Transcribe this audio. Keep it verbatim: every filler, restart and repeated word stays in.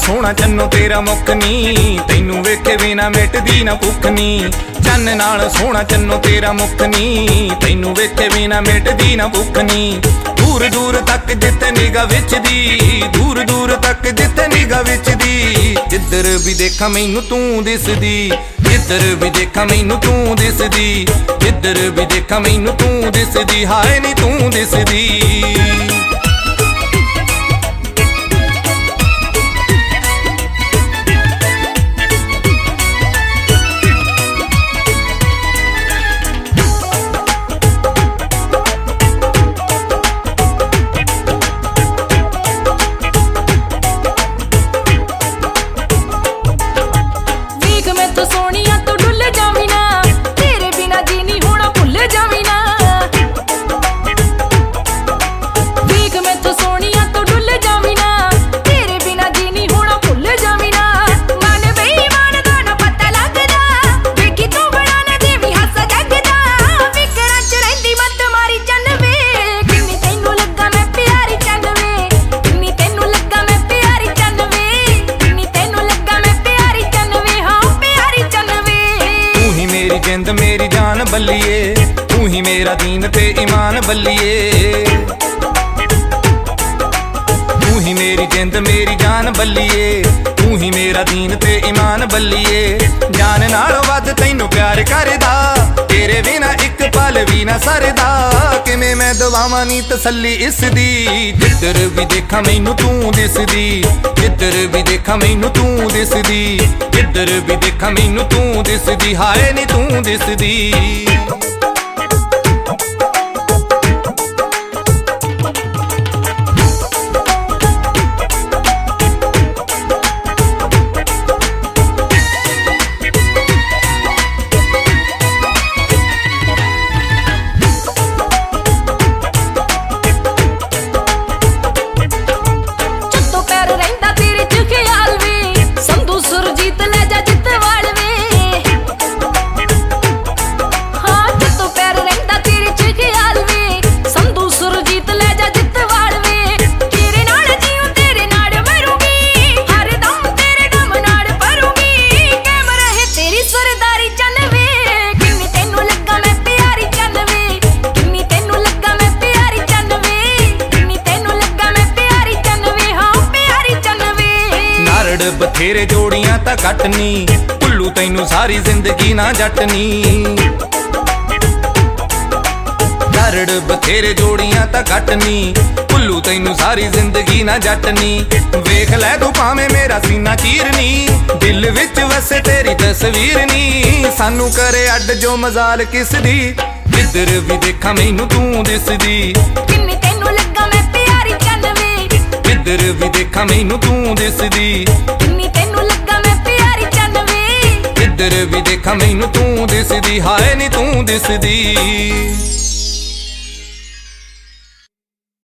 सोहना चन्नो तेरा मुख नी, तैनू वेखे बिना मिटदी ना भुख नी। चन्न नाल सोहना चन्नो तेरा मुख नी, तैनू वेखे बिना मिटदी ना भुख नी। दूर दूर तक जिते निगाह विच दी, दूर दूर तक जिते निगाह विच दी, जिधर भी देखा मैनू तू दिसदी, जिधर भी देखा मैनू तू दिसदी, जिधर भी देखा मैनू तू दिसदी, हाय नी तू दिसदी। जिंद मेरी जान बल्लिए, तू ही मेरा दीन ते ईमान बल्लिए। तू ही मेरी जिंद मेरी जान बल्लिए, तू ही मेरा दीन ते ईमान बल्लिए। जान नालों वध तैनू प्यार करदा, तेरे बिना एक पल भी ना सरदा। किवें मैं दवावां नी तसल्ली इसदी, जिधर भी देखा मैनू तू दिसदी, जिधर भी देखा मैनू तू दिसदी, जिधर भी देखा मैनू तू दिसदी, हाय नी तू दिसदी। बथेरे जोड़ियां ता कटनी, भुल्लू तैनू सारी जिंदगी ना जटनी। दरड़ बथेरे जोड़ियां ता कटनी, भुल्लू तैनू सारी जिंदगी ना जटनी। वेख लै तू भावें मेरा सीना चीरनी, दिल विच वसे तेरी तस्वीर नी। सानू करे अड जो मजाल किसदी, जिधर भी देखा मैनू तू दिसदी, किन्नी तैनू लगा मैं प्यारी चन्न वे। जिधर भी देखा मैनू तू दिसदी, किन्नी तैनू लगा मैं प्यारी चन्न वे। जिधर भी देखा मैनू तू दिसदी, हाय नी तू दिसदी।